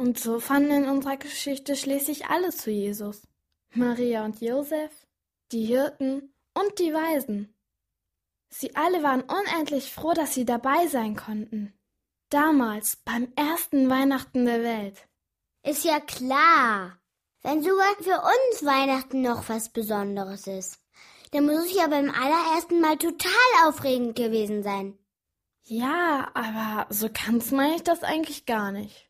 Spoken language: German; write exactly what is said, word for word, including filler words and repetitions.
Und so fanden in unserer Geschichte schließlich alle zu Jesus. Maria und Josef, die Hirten und die Weisen. Sie alle waren unendlich froh, dass sie dabei sein konnten. Damals, beim ersten Weihnachten der Welt. Ist ja klar. Wenn sogar für uns Weihnachten noch was Besonderes ist, dann muss es ja beim allerersten Mal total aufregend gewesen sein. Ja, aber so ganz meine ich das eigentlich gar nicht.